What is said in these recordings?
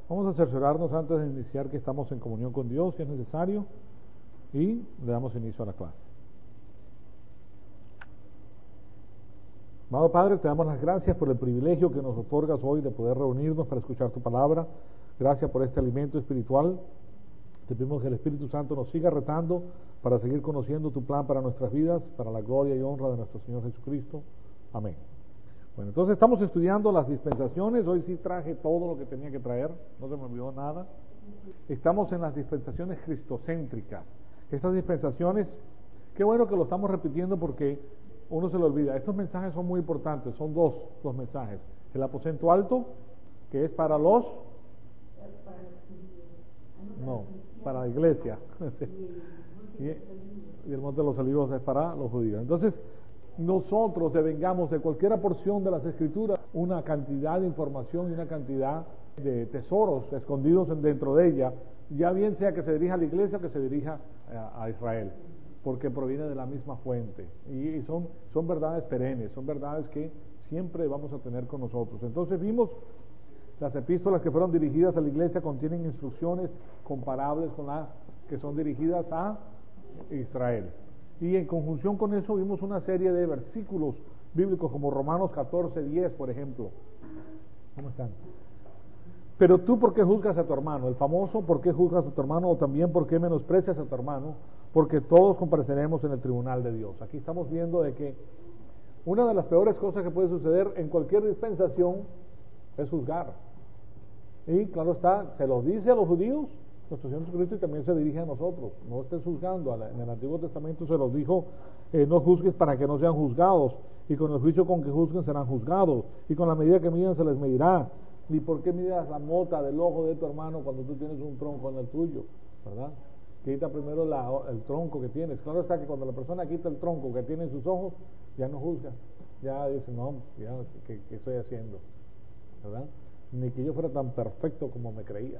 Vamos a cerciorarnos antes de iniciar que estamos en comunión con Dios, si es necesario, y le damos inicio a la clase. Amado Padre, te damos las gracias por el privilegio que nos otorgas hoy de poder reunirnos para escuchar tu palabra. Gracias por este alimento espiritual. Te pedimos que el Espíritu Santo nos siga retando para seguir conociendo tu plan para nuestras vidas, para la gloria y honra de nuestro Señor Jesucristo. Amén. Bueno, entonces estamos estudiando las dispensaciones. Hoy sí traje todo lo que tenía que traer, no se me olvidó nada. Estamos en las dispensaciones cristocéntricas. Estas dispensaciones, qué bueno que lo estamos repitiendo porque uno se lo olvida. Estos mensajes son muy importantes, son dos mensajes. El aposento alto, que es para los... No, para la iglesia. Y el monte de los olivos es para los judíos. Entonces, nosotros devengamos de cualquier porción de las Escrituras una cantidad de información y una cantidad de tesoros escondidos dentro de ella, ya bien sea que se dirija a la iglesia o que se dirija a Israel, porque proviene de la misma fuente y son verdades perennes, son verdades que siempre vamos a tener con nosotros. Entonces vimos las epístolas que fueron dirigidas a la iglesia contienen instrucciones comparables con las que son dirigidas a Israel. Y en conjunción con eso vimos una serie de versículos bíblicos como Romanos 14:10, por ejemplo. ¿Cómo están? Pero tú, ¿por qué juzgas a tu hermano? El famoso, ¿por qué juzgas a tu hermano? O también, ¿por qué menosprecias a tu hermano? Porque todos compareceremos en el tribunal de Dios. Aquí estamos viendo de que una de las peores cosas que puede suceder en cualquier dispensación es juzgar. Y claro está, se lo dice a los judíos, nuestro Señor Jesucristo, y también se dirige a nosotros. No estés juzgando. En el Antiguo Testamento se los dijo, no juzgues para que no sean juzgados, y con el juicio con que juzguen serán juzgados, y con la medida que miden se les medirá. ¿Y por qué midas la mota del ojo de tu hermano cuando tú tienes un tronco en el tuyo? ¿Verdad? Quita primero el tronco que tienes. Claro está que cuando la persona quita el tronco que tiene en sus ojos, ya no juzga. Ya dice, no, ya, ¿qué estoy haciendo? ¿Verdad? Ni que yo fuera tan perfecto como me creía.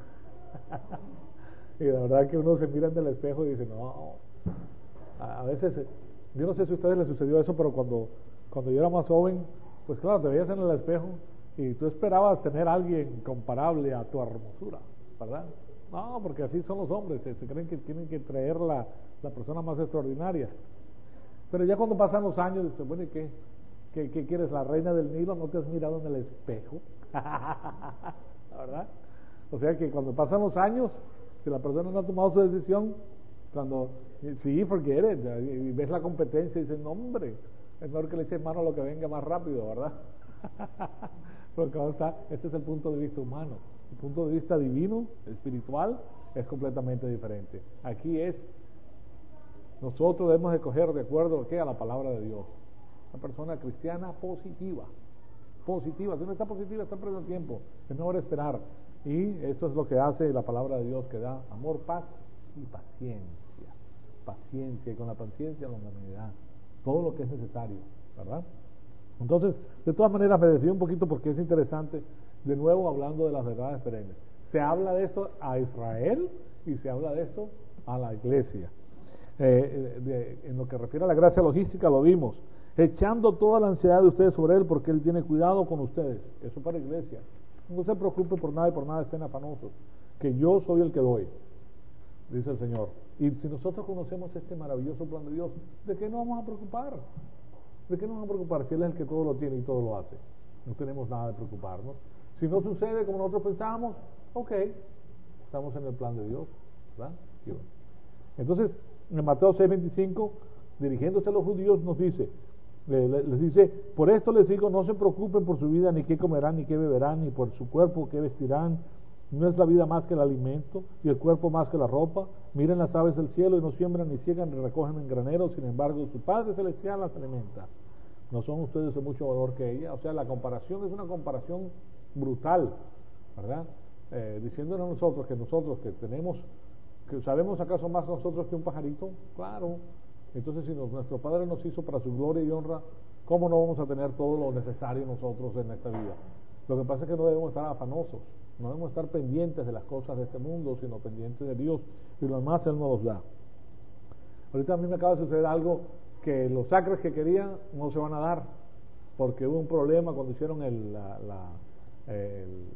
Y la verdad que uno se mira en el espejo y dice, no, a veces, yo no sé si a ustedes les sucedió eso, pero cuando yo era más joven, pues claro, te veías en el espejo y tú esperabas tener a alguien comparable a tu hermosura, ¿verdad? No, porque así son los hombres, se creen que tienen que traer la persona más extraordinaria. Pero ya cuando pasan los años, dices, bueno, ¿y qué quieres? ¿La reina del Nilo? ¿No te has mirado en el espejo? ¿Verdad? O sea que cuando pasan los años, si la persona no ha tomado su decisión, forget it, y ves la competencia y dices, no hombre, es mejor que le eches mano a lo que venga más rápido, ¿verdad? Porque ahora está, este es el punto de vista humano. El punto de vista divino, espiritual, es completamente diferente. Aquí nosotros debemos escoger de acuerdo a la palabra de Dios. Una persona cristiana positiva. Si no está positiva, está perdiendo tiempo. Es mejor esperar. Y eso es lo que hace la palabra de Dios, que da amor, paz y paciencia. Paciencia, y con la paciencia la humanidad. Todo lo que es necesario, ¿verdad? Entonces, de todas maneras me desvío un poquito porque es interesante, de nuevo hablando de las verdades perennes. Se habla de esto a Israel y se habla de esto a la iglesia. En lo que refiere a la gracia logística lo vimos, echando toda la ansiedad de ustedes sobre Él porque Él tiene cuidado con ustedes. Eso para la iglesia. No se preocupe por nada y por nada estén afanosos, que yo soy el que doy, dice el Señor. Y si nosotros conocemos este maravilloso plan de Dios, ¿de qué nos vamos a preocupar? ¿De qué nos vamos a preocupar si Él es el que todo lo tiene y todo lo hace? No tenemos nada de preocuparnos. Si no sucede como nosotros pensamos, ok, estamos en el plan de Dios, ¿verdad? Y bueno. Entonces, en Mateo 6:25, dirigiéndose a los judíos, nos dice, les dice, por esto les digo, no se preocupen por su vida, ni qué comerán, ni qué beberán, ni por su cuerpo qué vestirán. No es la vida más que el alimento, y el cuerpo más que la ropa. Miren las aves del cielo, y no siembran, ni ciegan, ni recogen en graneros, sin embargo su Padre Celestial las alimenta. ¿No son ustedes de mucho valor que ella? O sea, la comparación es una comparación brutal, ¿verdad? Diciéndonos nosotros que tenemos, que sabemos acaso más nosotros que un pajarito. Claro. Entonces, si nuestro Padre nos hizo para su gloria y honra, ¿cómo no vamos a tener todo lo necesario nosotros en esta vida? Lo que pasa es que no debemos estar afanosos, no debemos estar pendientes de las cosas de este mundo, sino pendientes de Dios, y lo demás Él nos los da. Ahorita a mí me acaba de suceder algo, que los acres que querían no se van a dar, porque hubo un problema cuando hicieron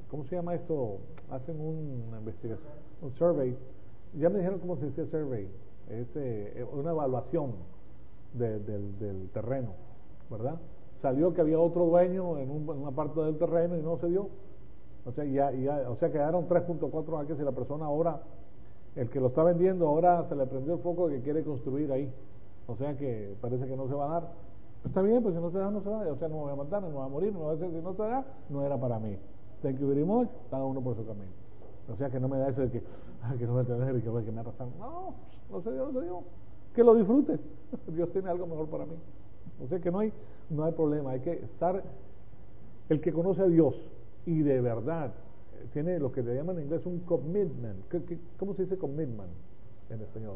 ¿cómo se llama esto? Hacen una investigación, un survey. Ya me dijeron cómo se dice survey. Es una evaluación del terreno, ¿verdad? Salió que había otro dueño en una parte del terreno y no se dio. O sea, o sea, quedaron 3.4 acres y la persona ahora, el que lo está vendiendo, ahora se le prendió el foco de que quiere construir ahí. O sea que parece que no se va a dar. Está bien, pues si no se da, no se da. O sea, no me voy a matar, no me voy a morir, no me voy a hacer, si no se da, no era para mí. Thank you very much, cada uno por su camino. O sea que no me da eso de que no me tener y que me ha pasado. No se dio, no se dio. Que lo disfrutes. Dios tiene algo mejor para mí. O sea que no hay problema. Hay que estar, el que conoce a Dios y de verdad tiene lo que le llaman en inglés un commitment. ¿Cómo se dice commitment en español?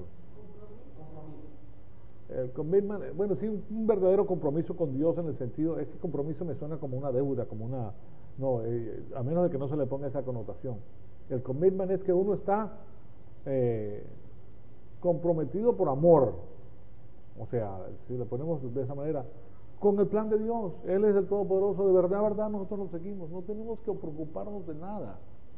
El commitment, bueno, sí, un verdadero compromiso con Dios en el sentido, es que compromiso me suena como una deuda, como una, no, a menos de que no se le ponga esa connotación. El commitment es que uno está comprometido por amor, o sea, si lo ponemos de esa manera, con el plan de Dios. Él es el Todopoderoso, de verdad, nosotros lo seguimos, no tenemos que preocuparnos de nada.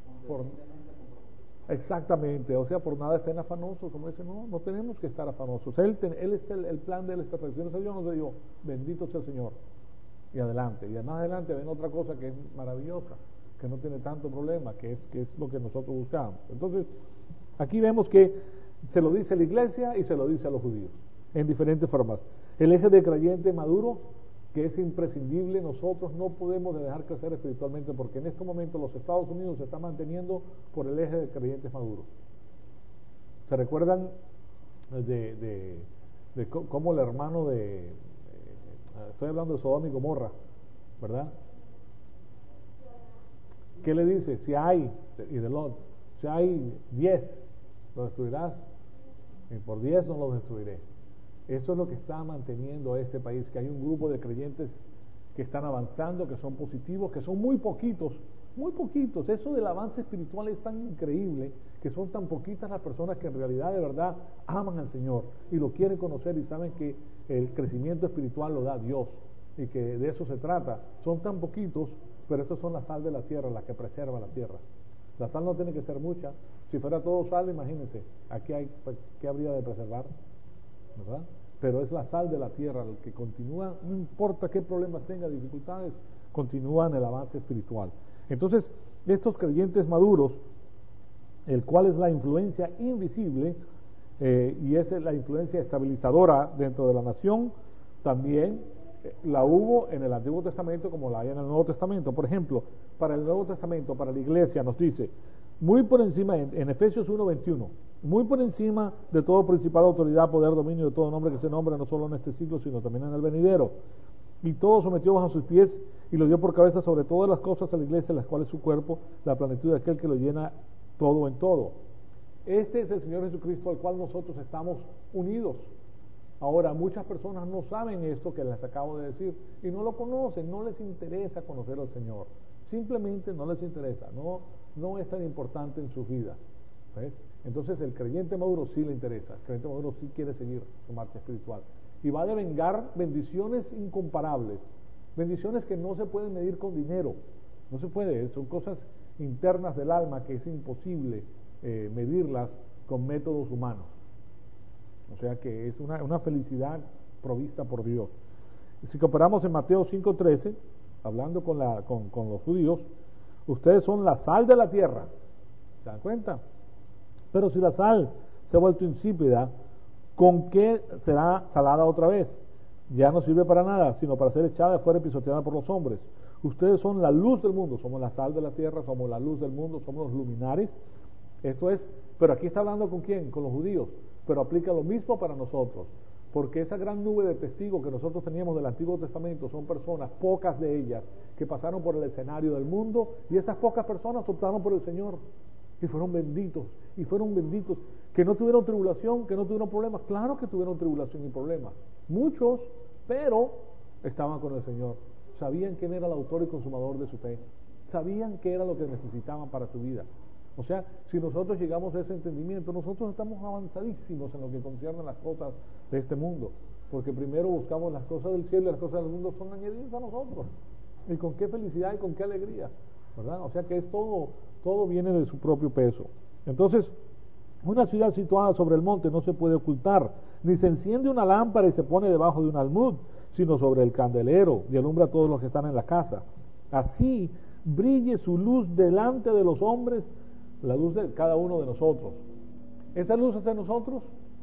Exactamente, o sea, por nada estén afanosos, como dice, no tenemos que estar afanosos. Él está el plan de él está perfecto. Si Dios nos dio, bendito sea el Señor. Y adelante, y más adelante ven otra cosa que es maravillosa, que no tiene tanto problema, que es lo que nosotros buscamos. Entonces, aquí vemos que se lo dice a la iglesia y se lo dice a los judíos, en diferentes formas. El eje de creyente maduro, que es imprescindible, nosotros no podemos dejar crecer espiritualmente, porque en este momento los Estados Unidos se están manteniendo por el eje de creyentes maduros. ¿Se recuerdan de cómo el hermano estoy hablando de Sodoma y Gomorra, ¿verdad? ¿Qué le dice? Si hay 10, ¿lo destruirás? Y por 10 no los destruiré. Eso es lo que está manteniendo a este país, que hay un grupo de creyentes que están avanzando, que son positivos, que son muy poquitos. Eso del avance espiritual es tan increíble, que son tan poquitas las personas que en realidad de verdad aman al Señor y lo quieren conocer y saben que el crecimiento espiritual lo da Dios y que de eso se trata. Son tan poquitos, pero estos son la sal de la tierra, la que preserva la tierra. La sal no tiene que ser mucha. Si fuera todo sal, imagínense, aquí pues, ¿qué habría de preservar? ¿Verdad? Pero es la sal de la tierra el que continúa, no importa qué problemas tenga, dificultades, continúa en el avance espiritual. Entonces, estos creyentes maduros, el cual es la influencia invisible y es la influencia estabilizadora dentro de la nación, también la hubo en el Antiguo Testamento como la hay en el Nuevo Testamento. Por ejemplo, para el Nuevo Testamento, para la iglesia, nos dice, muy por encima, en Efesios 1:21, muy por encima de todo principado, autoridad, poder, dominio, de todo nombre que se nombre, no solo en este siglo, sino también en el venidero. Y todo sometió bajo sus pies y lo dio por cabeza sobre todas las cosas a la iglesia, las cuales su cuerpo, la plenitud de aquel que lo llena todo en todo. Este es el Señor Jesucristo al cual nosotros estamos unidos. Ahora, muchas personas no saben esto que les acabo de decir y no lo conocen, no les interesa conocer al Señor. Simplemente no les interesa, no es tan importante en su vida. ¿Ves? Entonces el creyente maduro sí le interesa, el creyente maduro sí quiere seguir su marcha espiritual y va a devengar bendiciones incomparables, bendiciones que no se pueden medir con dinero, no se puede, son cosas internas del alma que es imposible medirlas con métodos humanos. O sea que es una felicidad provista por Dios. Si comparamos en Mateo 5:13, hablando con los judíos, ustedes son la sal de la tierra, ¿se dan cuenta? Pero si la sal se ha vuelto insípida, ¿con qué será salada otra vez? Ya no sirve para nada, sino para ser echada afuera y pisoteada por los hombres. Ustedes son la luz del mundo, somos la sal de la tierra, somos la luz del mundo, somos los luminares. Esto es, pero aquí está hablando ¿con quién? Con los judíos, pero aplica lo mismo para nosotros, porque esa gran nube de testigos que nosotros teníamos del Antiguo Testamento son personas, pocas de ellas, que pasaron por el escenario del mundo, y esas pocas personas optaron por el Señor, y fueron benditos, que no tuvieron tribulación, que no tuvieron problemas. Claro que tuvieron tribulación y problemas, muchos, pero estaban con el Señor, sabían quién era el autor y consumador de su fe, sabían qué era lo que necesitaban para su vida. O sea, si nosotros llegamos a ese entendimiento, nosotros estamos avanzadísimos en lo que concierne a las cosas de este mundo, porque primero buscamos las cosas del cielo y las cosas del mundo son añadidas a nosotros. Y con qué felicidad y con qué alegría. ¿verdad? O sea que es todo viene de su propio peso. Entonces, una ciudad situada sobre el monte no se puede ocultar, ni se enciende una lámpara y se pone debajo de un almud, sino sobre el candelero y alumbra a todos los que están en la casa. Así brille su luz delante de los hombres, la luz de cada uno de nosotros. ¿Esa luz es de nosotros?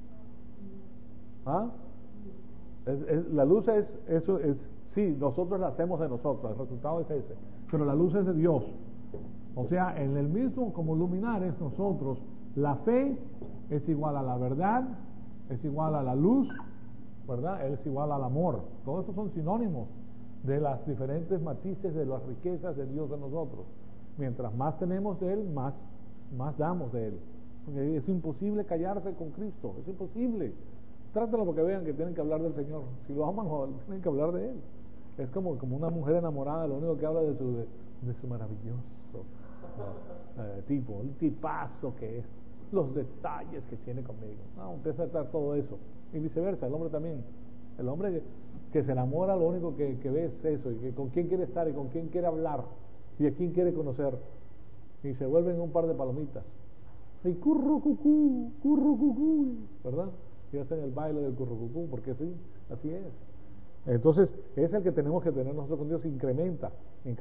¿Ah? La luz sí, nosotros la hacemos de nosotros, el resultado es ese, pero la luz es de Dios. O sea, en el mismo, como luminares, nosotros, la fe es igual a la verdad, es igual a la luz, ¿verdad? Es igual al amor. Todos estos son sinónimos de las diferentes matices de las riquezas de Dios en nosotros. Mientras más tenemos de Él, más damos de Él. Porque es imposible callarse con Cristo, es imposible. Trátalo porque vean que tienen que hablar del Señor. Si lo aman, tienen que hablar de Él. Es como una mujer enamorada, lo único que habla de su maravilloso tipo, un tipazo que es, los detalles que tiene conmigo. Empieza a tratar todo eso. Y viceversa, el hombre también. El hombre que se enamora, lo único que ve es eso, y que con quién quiere estar, y con quién quiere hablar, y a quién quiere conocer. Y se vuelven un par de palomitas. Y currucucú, ¿verdad? Y hacen el baile del currucucú, porque sí, así es. Entonces, es el que tenemos que tener nosotros con Dios, incrementa.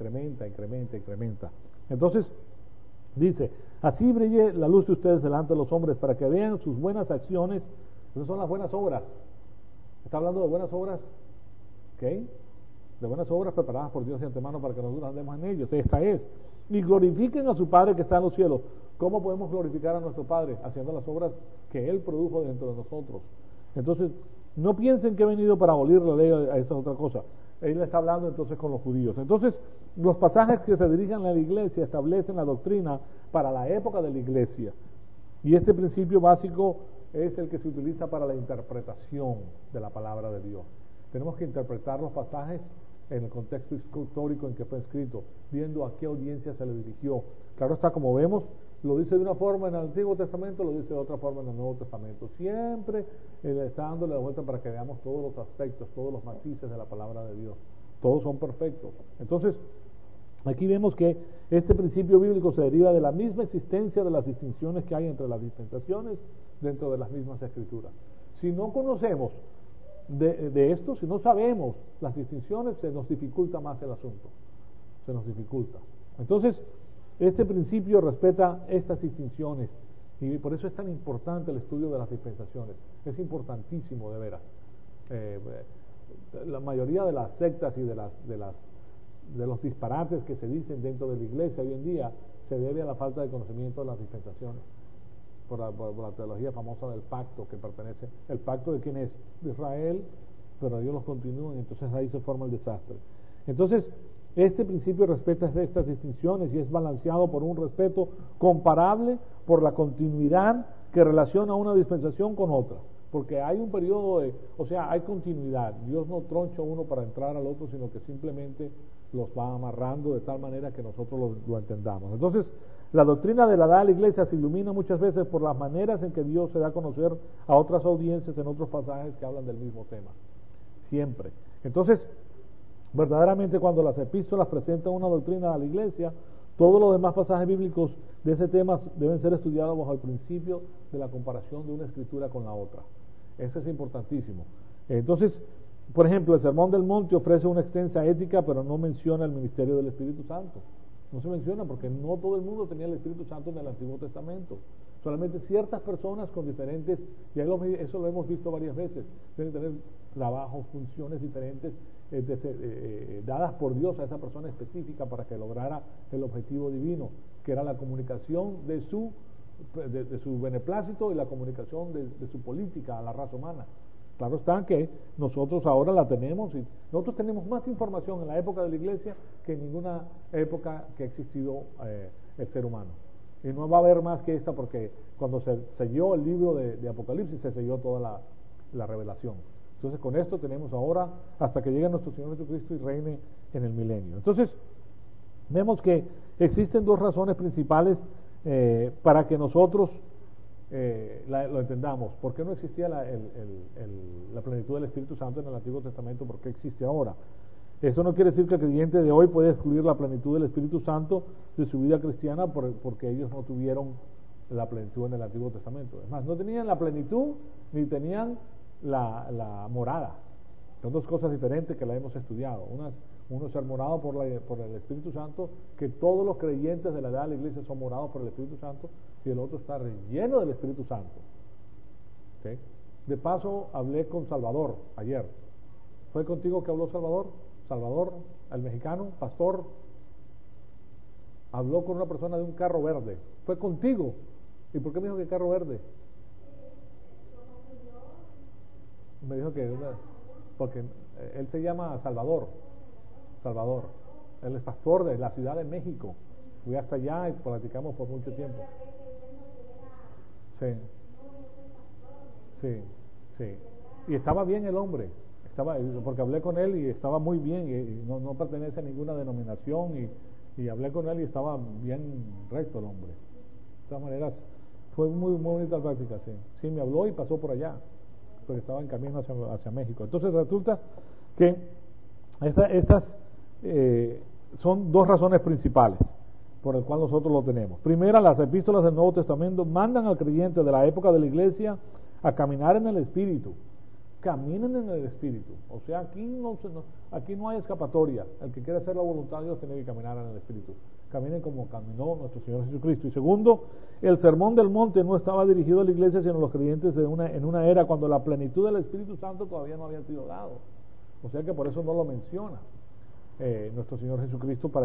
Entonces, dice, así brille la luz de ustedes delante de los hombres, para que vean sus buenas acciones. Esas son las buenas obras. Está hablando de buenas obras, ¿ok? De buenas obras preparadas por Dios de antemano para que nosotros andemos en ellos. Esta es. Y glorifiquen a su Padre que está en los cielos. ¿Cómo podemos glorificar a nuestro Padre? Haciendo las obras que Él produjo dentro de nosotros. Entonces, no piensen que he venido para abolir la ley, esa es otra cosa. Él está hablando entonces con los judíos. Entonces, los pasajes que se dirigen a la iglesia establecen la doctrina para la época de la iglesia. Y este principio básico es el que se utiliza para la interpretación de la palabra de Dios. Tenemos que interpretar los pasajes en el contexto histórico en que fue escrito, viendo a qué audiencia se le dirigió. Claro está, como vemos, lo dice de una forma en el Antiguo Testamento, lo dice de otra forma en el Nuevo Testamento. Siempre está dándole la vuelta para que veamos todos los aspectos, todos los matices de la palabra de Dios. Todos son perfectos. Entonces, aquí vemos que este principio bíblico se deriva de la misma existencia de las distinciones que hay entre las dispensaciones dentro de las mismas escrituras. Si no conocemos de esto, si no sabemos las distinciones, se nos dificulta más el asunto. Se nos dificulta. Entonces, este principio respeta estas distinciones y por eso es tan importante el estudio de las dispensaciones. Es importantísimo, de veras. La mayoría de las sectas y de los disparates que se dicen dentro de la iglesia hoy en día se debe a la falta de conocimiento de las dispensaciones. Por la teología famosa del pacto que pertenece. ¿El pacto de quién es? De Israel, pero ellos los continúan, entonces ahí se forma el desastre. Entonces, este principio respeta estas distinciones y es balanceado por un respeto comparable por la continuidad que relaciona una dispensación con otra. Porque hay un periodo hay continuidad. Dios no troncha uno para entrar al otro, sino que simplemente los va amarrando de tal manera que nosotros lo entendamos. Entonces, la doctrina de la edad de la iglesia se ilumina muchas veces por las maneras en que Dios se da a conocer a otras audiencias en otros pasajes que hablan del mismo tema. Siempre. Entonces, verdaderamente cuando las epístolas presentan una doctrina a la iglesia, todos los demás pasajes bíblicos de ese tema deben ser estudiados bajo el principio de la comparación de una escritura con la otra. Eso es importantísimo. Entonces, por ejemplo, el Sermón del Monte ofrece una extensa ética, pero no menciona el ministerio del Espíritu Santo. No se menciona porque no todo el mundo tenía el Espíritu Santo en el Antiguo Testamento. Solamente ciertas personas con diferentes, y eso lo hemos visto varias veces, deben tener trabajos, funciones diferentes dadas por Dios a esa persona específica para que lograra el objetivo divino, que era la comunicación de su beneplácito y la comunicación de su política a la raza humana. Claro está que nosotros ahora la tenemos y nosotros tenemos más información en la época de la iglesia que en ninguna época que ha existido el ser humano. Y no va a haber más que esta porque cuando se selló el libro de Apocalipsis se selló toda la revelación. Entonces con esto tenemos ahora hasta que llegue nuestro Señor Jesucristo y reine en el milenio. Entonces vemos que existen dos razones principales para que nosotros lo entendamos. ¿Por qué no existía la plenitud del Espíritu Santo en el Antiguo Testamento? ¿Por qué existe ahora? Eso no quiere decir que el creyente de hoy puede excluir la plenitud del Espíritu Santo de su vida cristiana porque ellos no tuvieron la plenitud en el Antiguo Testamento. Es más, no tenían la plenitud ni tenían la morada. Son dos cosas diferentes que la hemos estudiado. Uno es ser morado por el Espíritu Santo, que todos los creyentes de la edad de la iglesia son morados por el Espíritu Santo, y el otro está relleno del Espíritu Santo. ¿Okay? De paso, hablé con Salvador ayer. ¿Fue contigo que habló Salvador? Salvador, el mexicano, pastor, habló con una persona de un carro verde. ¿Fue contigo? ¿Y por qué me dijo que carro verde? Me dijo que porque él se llama Salvador. Él es pastor de la Ciudad de México. Fui hasta allá y platicamos por mucho tiempo. Sí. Y estaba bien el hombre. Porque hablé con él y estaba muy bien, y no pertenece a ninguna denominación, y hablé con él y estaba bien recto el hombre. De todas maneras, fue muy bonita la práctica, sí, me habló y pasó por allá, porque estaba en camino hacia México. Entonces resulta que estas son dos razones principales por las cuales nosotros lo tenemos. Primera, las epístolas del Nuevo Testamento mandan al creyente de la época de la iglesia a caminar en el Espíritu. Caminen en el Espíritu. O sea, aquí no hay escapatoria. El que quiere hacer la voluntad de Dios tiene que caminar en el Espíritu. Caminen como caminó nuestro Señor Jesucristo. Y segundo, el Sermón del Monte no estaba dirigido a la iglesia, sino a los creyentes en una era cuando la plenitud del Espíritu Santo todavía no había sido dado. O sea que por eso no lo menciona nuestro Señor Jesucristo para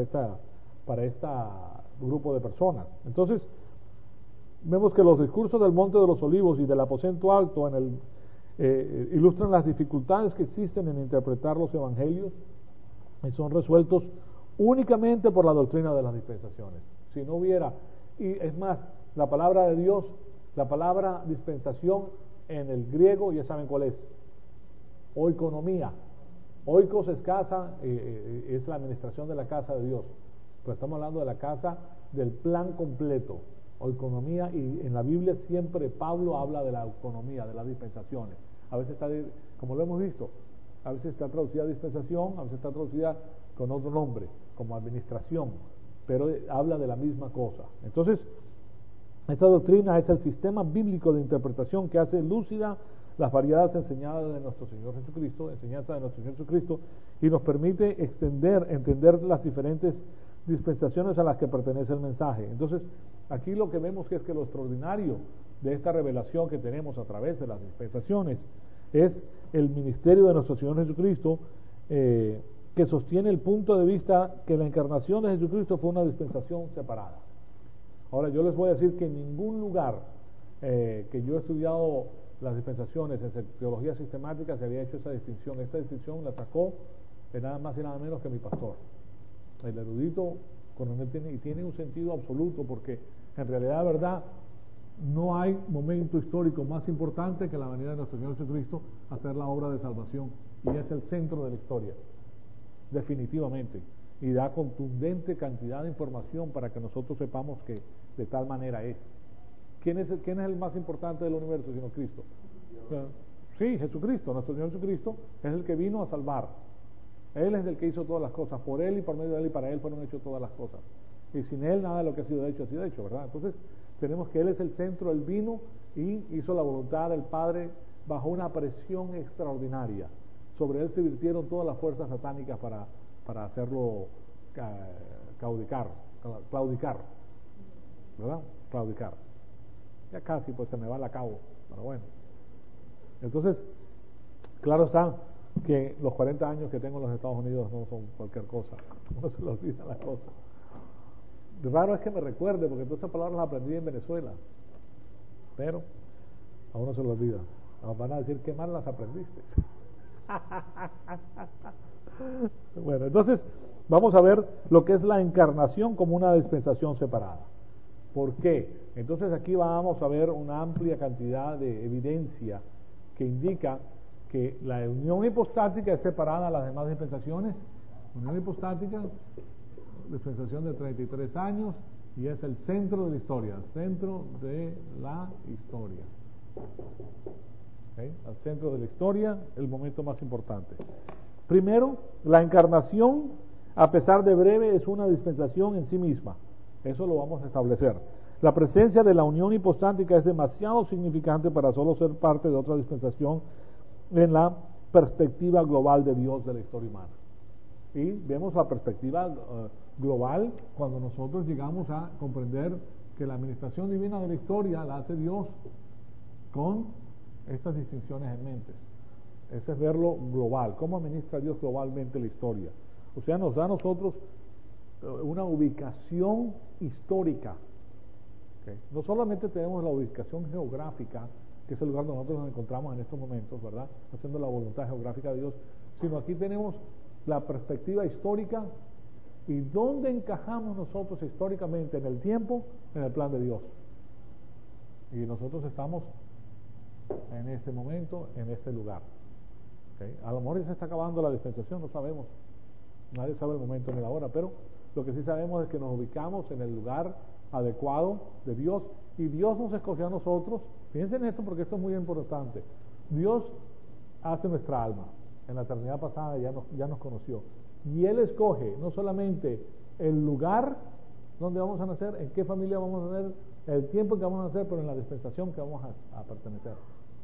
este grupo de personas. Entonces, vemos que los discursos del Monte de los Olivos y del aposento alto ilustran las dificultades que existen en interpretar los evangelios, y son resueltos únicamente por la doctrina de las dispensaciones. Si no hubiera, y es más, la palabra de Dios, la palabra dispensación en el griego, ya saben cuál es, oikonomía. Oikos es casa, es la administración de la casa de Dios, pero estamos hablando de la casa del plan completo. Oikonomía, y en la Biblia siempre Pablo habla de la autonomía, de las dispensaciones. A veces está, como lo hemos visto, a veces está traducida dispensación, a veces está traducida con otro nombre, como administración, pero habla de la misma cosa. Entonces, esta doctrina es el sistema bíblico de interpretación que hace lúcida las variadas enseñanzas de nuestro Señor Jesucristo, y nos permite entender las diferentes dispensaciones a las que pertenece el mensaje. Entonces, aquí lo que vemos es que lo extraordinario de esta revelación que tenemos a través de las dispensaciones es el ministerio de nuestro Señor Jesucristo, que sostiene el punto de vista que la encarnación de Jesucristo fue una dispensación separada. Ahora, yo les voy a decir que en ningún lugar que yo he estudiado las dispensaciones en teología sistemática se había hecho esa distinción. Esta distinción la sacó de nada más y nada menos que mi pastor, el erudito coronel, tiene un sentido absoluto, porque en realidad, verdad, no hay momento histórico más importante que la venida de nuestro Señor Jesucristo a hacer la obra de salvación, y es el centro de la historia, definitivamente, y da contundente cantidad de información para que nosotros sepamos que de tal manera es. ¿Quién es el más importante del universo sino Cristo? Sí, Jesucristo. Nuestro Señor Jesucristo es el que vino a salvar. Él es el que hizo todas las cosas. Por Él y por medio de Él y para Él fueron hechas todas las cosas. Y sin Él nada de lo que ha sido hecho, ¿verdad? Entonces, tenemos que Él es el centro. Él vino y hizo la voluntad del Padre bajo una presión extraordinaria. Sobre Él se virtieron todas las fuerzas satánicas para hacerlo claudicar, ¿verdad? Claudicar. Ya casi pues se me va la cabo, pero bueno. Entonces, claro está que los 40 años que tengo en los Estados Unidos no son cualquier cosa, no se le olvida la cosa. Lo raro es que me recuerde, porque todas esas palabras las aprendí en Venezuela, pero a uno se le olvida. Nos van a decir qué mal las aprendiste. Bueno, entonces vamos a ver lo que es la encarnación como una dispensación separada. ¿Por qué? Entonces aquí vamos a ver una amplia cantidad de evidencia que indica que la unión hipostática es separada a las demás dispensaciones. Unión hipostática, dispensación de 33 años, y es el centro de la historia, el centro de la historia. ¿Okay? El centro de la historia, el momento más importante. Primero, la encarnación, a pesar de breve, es una dispensación en sí misma. Eso lo vamos a establecer. La presencia de la unión hipostática es demasiado significante para solo ser parte de otra dispensación en la perspectiva global de Dios de la historia humana. Y vemos la perspectiva global cuando nosotros llegamos a comprender que la administración divina de la historia la hace Dios con estas distinciones en mente. Ese es verlo global, cómo administra Dios globalmente la historia. O sea, nos da a nosotros una ubicación histórica. ¿Okay? No solamente tenemos la ubicación geográfica, que es el lugar donde nosotros nos encontramos en estos momentos, ¿verdad? Haciendo la voluntad geográfica de Dios, sino aquí tenemos la perspectiva histórica y dónde encajamos nosotros históricamente en el tiempo, en el plan de Dios. Y nosotros estamos en este momento, en este lugar. ¿Okay? A lo mejor ya se está acabando la dispensación, no sabemos. Nadie sabe el momento ni la hora, pero lo que sí sabemos es que nos ubicamos en el lugar adecuado de Dios, y Dios nos escogió a nosotros. Piensen en esto porque esto es muy importante. Dios hace nuestra alma. En la eternidad pasada ya nos conoció. Y Él escoge no solamente el lugar donde vamos a nacer, en qué familia vamos a nacer, el tiempo que vamos a nacer, pero en la dispensación que vamos a pertenecer.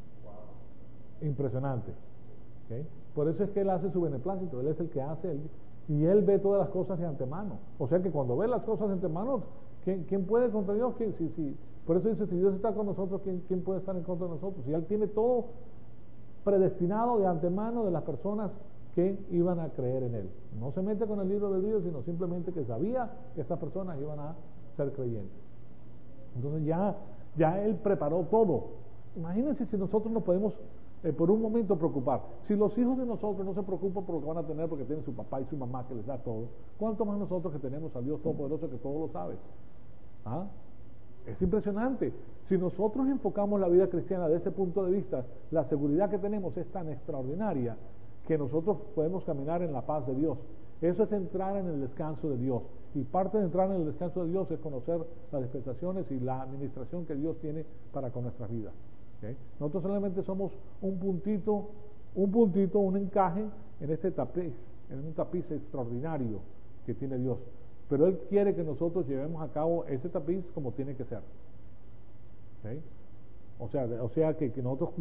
Wow. Impresionante. ¿Okay? Por eso es que Él hace su beneplácito. Él es el que hace, y Él ve todas las cosas de antemano. O sea que cuando ve las cosas de antemano, ¿quién puede contra Dios? Por eso dice, si Dios está con nosotros, ¿quién puede estar en contra de nosotros? Y Él tiene todo predestinado de antemano de las personas que iban a creer en Él. No se mete con el libro de Dios, sino simplemente que sabía que estas personas iban a ser creyentes. Entonces ya Él preparó todo. Imagínense si nosotros nos podemos por un momento preocupar. Si los hijos de nosotros no se preocupan por lo que van a tener porque tienen su papá y su mamá que les da todo, ¿cuánto más nosotros que tenemos al Dios Todopoderoso que todo lo sabe? ¿Ah? Es impresionante. Si nosotros enfocamos la vida cristiana desde ese punto de vista, la seguridad que tenemos es tan extraordinaria que nosotros podemos caminar en la paz de Dios. Eso es entrar en el descanso de Dios. Y parte de entrar en el descanso de Dios es conocer las dispensaciones y la administración que Dios tiene para con nuestras vidas. ¿Okay? Nosotros solamente somos un puntito, un encaje en este tapiz, en un tapiz extraordinario que tiene Dios. Pero Él quiere que nosotros llevemos a cabo ese tapiz como tiene que ser. ¿Okay? O sea que nosotros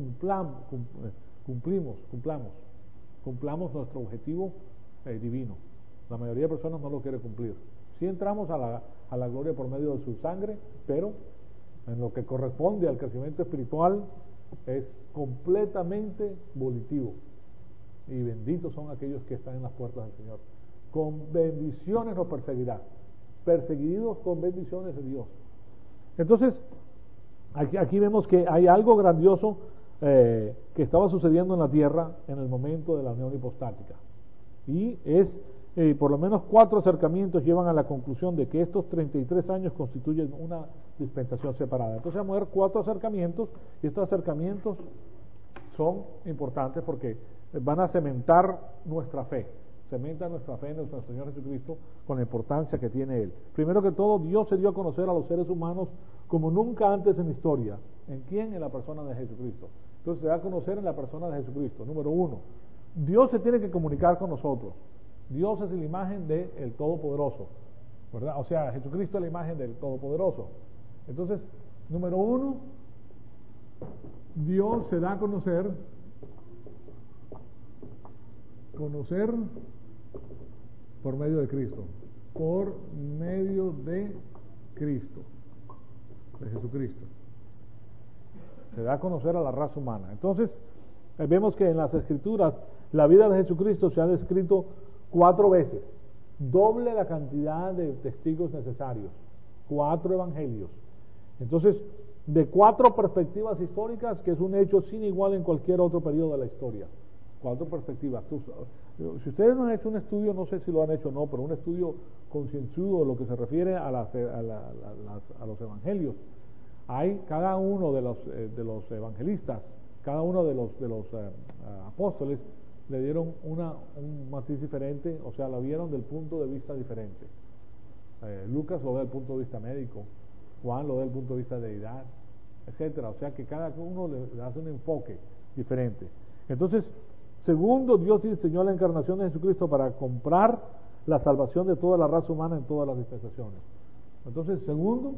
cumplamos nuestro objetivo divino. La mayoría de personas no lo quiere cumplir. Sí entramos a la gloria por medio de su sangre, pero en lo que corresponde al crecimiento espiritual es completamente volitivo. Y benditos son aquellos que están en las puertas del Señor. Con bendiciones nos perseguirá. Perseguidos con bendiciones de Dios. Entonces, aquí vemos que hay algo grandioso que estaba sucediendo en la tierra en el momento de la unión hipostática. Y por lo menos 4 acercamientos llevan a la conclusión de que estos 33 años constituyen una dispensación separada. Entonces vamos a ver 4 acercamientos, y estos acercamientos son importantes porque van a cementar nuestra fe. Cementa nuestra fe en nuestro Señor Jesucristo con la importancia que tiene Él. Primero que todo, Dios se dio a conocer a los seres humanos como nunca antes en la historia. ¿En quién? En la persona de Jesucristo. Entonces se da a conocer en la persona de Jesucristo. Número 1, Dios se tiene que comunicar con nosotros. Dios es la imagen del Todopoderoso, ¿verdad? O sea, Jesucristo es la imagen del Todopoderoso. Entonces, número 1, Dios se da a conocer por medio de Cristo, por medio de Cristo, de Jesucristo. Se da a conocer a la raza humana. Entonces, vemos que en las Escrituras la vida de Jesucristo se ha descrito 4 veces, doble la cantidad de testigos necesarios, 4 evangelios. Entonces, de 4 perspectivas históricas, que es un hecho sin igual en cualquier otro periodo de la historia. 4 perspectivas. Si ustedes no han hecho un estudio, no sé si lo han hecho o no, pero un estudio concienzudo de lo que se refiere a los evangelios, hay cada uno de los evangelistas, cada uno de los apóstoles le dieron un matiz diferente, o sea, lo vieron del punto de vista diferente. Lucas lo ve del punto de vista médico, Juan lo ve del punto de vista de deidad, etcétera. O sea que cada uno le hace un enfoque diferente. Entonces, Segundo, Dios diseñó la encarnación de Jesucristo para comprar la salvación de toda la raza humana en todas las dispensaciones. Entonces, segundo,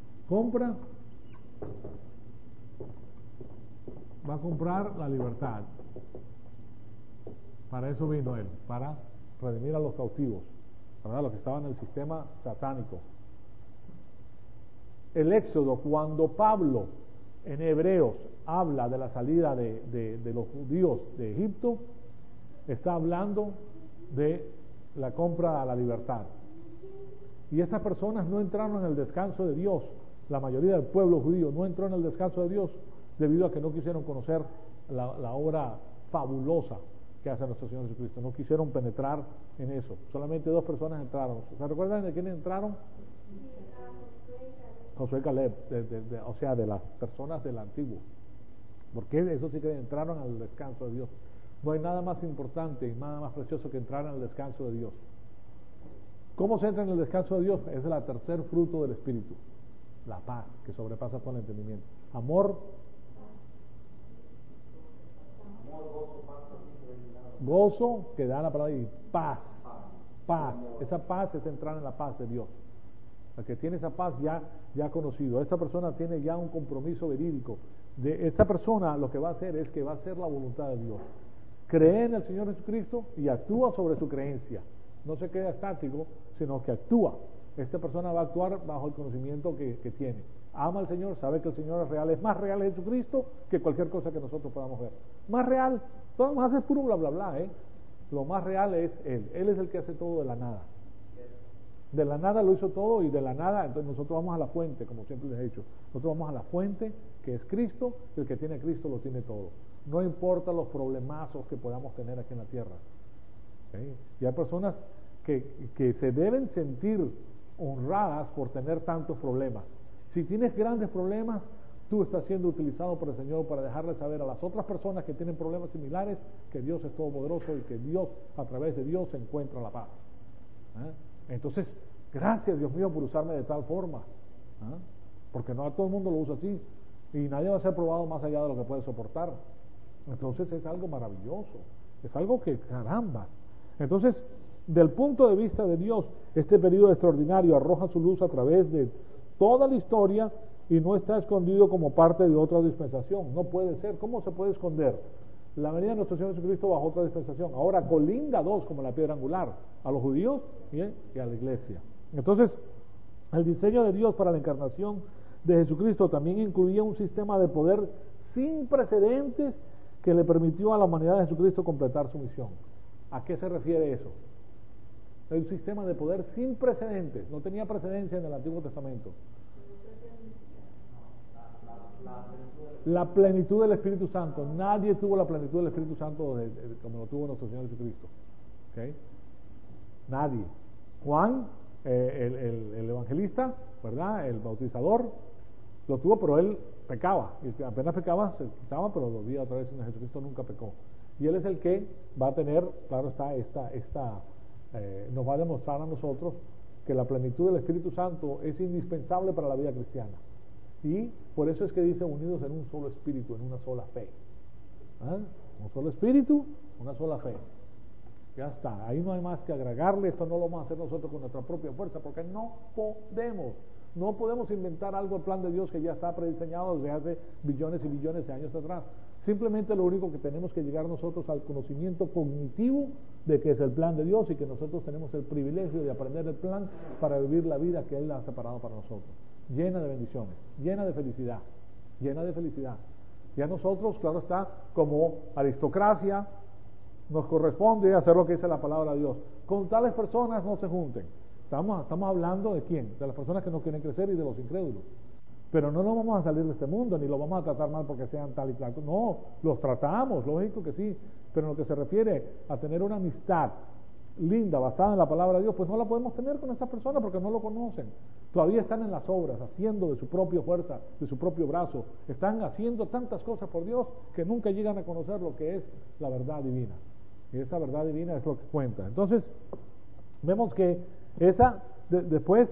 va a comprar la libertad. Para eso vino Él, para redimir a los cautivos, ¿verdad? Los que estaban en el sistema satánico. El Éxodo, cuando Pablo en Hebreos habla de la salida de los judíos de Egipto, está hablando de la compra a la libertad. Y estas personas no entraron en el descanso de Dios. La mayoría del pueblo judío no entró en el descanso de Dios debido a que no quisieron conocer la obra fabulosa que hace nuestro Señor Jesucristo. No quisieron penetrar en eso. Solamente 2 personas entraron. ¿Se recuerdan de quiénes entraron? Josué y Caleb, o sea, de las personas del antiguo. Porque eso sí que entraron al descanso de Dios. No hay nada más importante y nada más precioso que entrar en el descanso de Dios. ¿Cómo se entra en el descanso de Dios? Es el tercer fruto del Espíritu. La paz, que sobrepasa todo el entendimiento. Amor, gozo, que da la palabra, y paz. Paz. Esa paz es entrar en la paz de Dios. El que tiene esa paz ya conocido. Esta persona tiene ya un compromiso verídico. Esta persona lo que va a hacer es que va a hacer la voluntad de Dios. Cree en el Señor Jesucristo y actúa sobre su creencia. No se queda estático, sino que actúa. Esta persona va a actuar bajo el conocimiento que tiene. Ama al Señor, sabe que el Señor es real. Es más real Jesucristo que cualquier cosa que nosotros podamos ver. Más real. Todo lo más es puro bla bla bla, Lo más real es Él. Él es el que hace todo de la nada. De la nada lo hizo todo y de la nada, entonces nosotros vamos a la fuente, como siempre les he dicho. Nosotros vamos a la fuente, que es Cristo, y el que tiene a Cristo lo tiene todo. No importa los problemazos que podamos tener aquí en la tierra. ¿Okay? Y hay personas que se deben sentir honradas por tener tantos problemas. Si tienes grandes problemas, tú estás siendo utilizado por el Señor para dejarle saber a las otras personas que tienen problemas similares que Dios es todopoderoso y que Dios, a través de Dios, encuentra la paz. Entonces, gracias Dios mío por usarme de tal forma, porque no a todo el mundo lo usa así y nadie va a ser probado más allá de lo que puede soportar. Entonces es algo maravilloso, es algo que caramba. Entonces, del punto de vista de Dios, este periodo extraordinario arroja su luz a través de toda la historia y no está escondido como parte de otra dispensación. No puede ser. ¿Cómo se puede esconder? La venida de nuestro Señor Jesucristo bajo otra dispensación. Ahora colinda dos como la piedra angular, a los judíos y a la iglesia. Entonces, el diseño de Dios para la encarnación de Jesucristo también incluía un sistema de poder sin precedentes que le permitió a la humanidad de Jesucristo completar su misión. ¿A qué se refiere eso? Un sistema de poder sin precedentes. No tenía precedencia en el Antiguo Testamento. La plenitud del Espíritu Santo. Nadie tuvo la plenitud del Espíritu Santo como lo tuvo nuestro Señor Jesucristo. ¿Okay? Nadie. Juan, el evangelista, ¿verdad? El bautizador, lo tuvo, pero él pecaba. Y apenas pecaba, se quitaba, pero volvía otra vez. Jesucristo nunca pecó. Y él es el que va a tener, claro está, nos va a demostrar a nosotros que la plenitud del Espíritu Santo es indispensable para la vida cristiana. Y por eso es que dice unidos en un solo espíritu, en una sola fe. Un solo espíritu, una sola fe. Ya está, ahí no hay más que agregarle. Esto no lo vamos a hacer nosotros con nuestra propia fuerza, porque no podemos inventar algo, el plan de Dios que ya está prediseñado desde hace billones y billones de años atrás. Simplemente lo único que tenemos que llegar nosotros al conocimiento cognitivo de que es el plan de Dios y que nosotros tenemos el privilegio de aprender el plan para vivir la vida que Él ha separado para nosotros, llena de bendiciones, llena de felicidad. Ya nosotros, claro está, como aristocracia, nos corresponde hacer lo que dice la palabra de Dios. Con tales personas no se junten. Estamos hablando de quién, de las personas que no quieren crecer y de los incrédulos. Pero no nos vamos a salir de este mundo, ni los vamos a tratar mal porque sean tal y tal. No, los tratamos, lógico que sí, pero en lo que se refiere a tener una amistad linda, basada en la palabra de Dios, pues no la podemos tener con esas personas porque no lo conocen. Todavía están en las obras, haciendo de su propia fuerza, de su propio brazo. Están haciendo tantas cosas por Dios que nunca llegan a conocer lo que es la verdad divina. Y esa verdad divina es lo que cuenta. Entonces, vemos que después,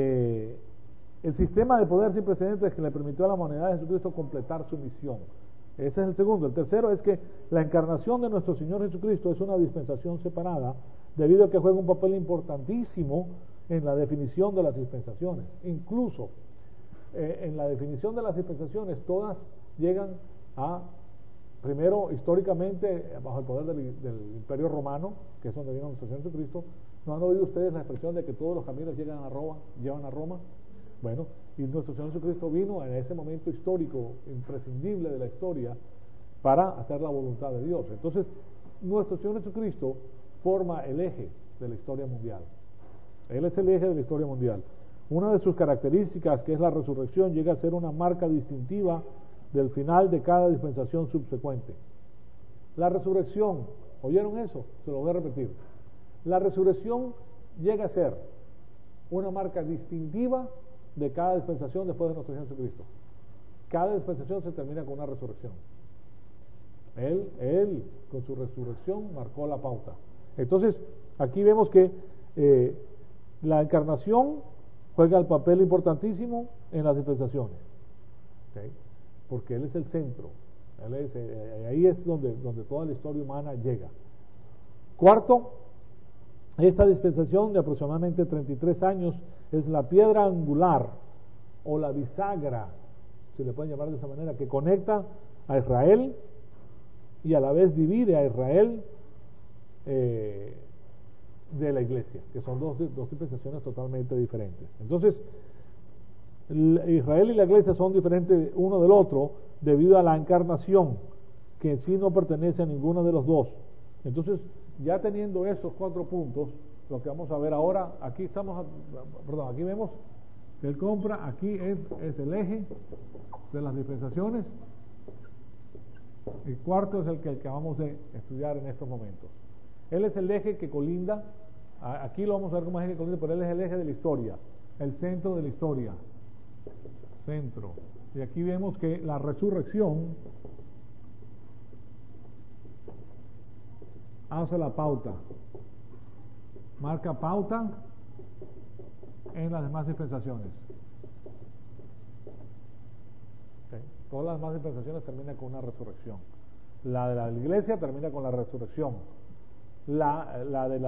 el sistema de poder sin precedentes que le permitió a la humanidad de Jesucristo completar su misión. Ese es el segundo. El tercero es que la encarnación de nuestro Señor Jesucristo es una dispensación separada, debido a que juega un papel importantísimo en la definición de las dispensaciones. Incluso en la definición de las dispensaciones, todas llegan a, primero, históricamente, bajo el poder del Imperio Romano, que es donde vino nuestro Señor Jesucristo. ¿No han oído ustedes la expresión de que todos los caminos llevan a Roma? Bueno, y nuestro Señor Jesucristo vino en ese momento histórico, imprescindible de la historia, para hacer la voluntad de Dios. Entonces, nuestro Señor Jesucristo forma el eje de la historia mundial. Él es el eje de la historia mundial. Una de sus características, que es la resurrección, llega a ser una marca distintiva del final de cada dispensación subsecuente. La resurrección, ¿oyeron eso? Se lo voy a repetir. La resurrección llega a ser una marca distintiva de cada dispensación después de nuestro Señor Jesucristo. Cada dispensación se termina con una resurrección. Él con su resurrección marcó la pauta. Entonces, aquí vemos que la encarnación juega el papel importantísimo en las dispensaciones, ¿okay? Porque Él es el centro. Ahí es donde toda la historia humana llega. Cuarto, esta dispensación de aproximadamente 33 años es la piedra angular o la bisagra, si le pueden llamar de esa manera, que conecta a Israel y a la vez divide a Israel de la iglesia, que son dos dispensaciones totalmente diferentes. Entonces, Israel y la iglesia son diferentes uno del otro debido a la encarnación, que en sí no pertenece a ninguno de los dos. Entonces, ya teniendo esos 4 puntos, lo que vamos a ver ahora, aquí vemos que Él compra, aquí es el eje de las dispensaciones. El cuarto es el que acabamos de estudiar en estos momentos. Él es el eje que colinda, aquí lo vamos a ver como eje que colinda, pero Él es el eje de la historia, el centro de la historia. Centro. Y aquí vemos que la resurrección hace la pauta, marca pauta en las demás dispensaciones. Okay. Todas las demás dispensaciones terminan con una resurrección. La de la iglesia termina con la resurrección. La de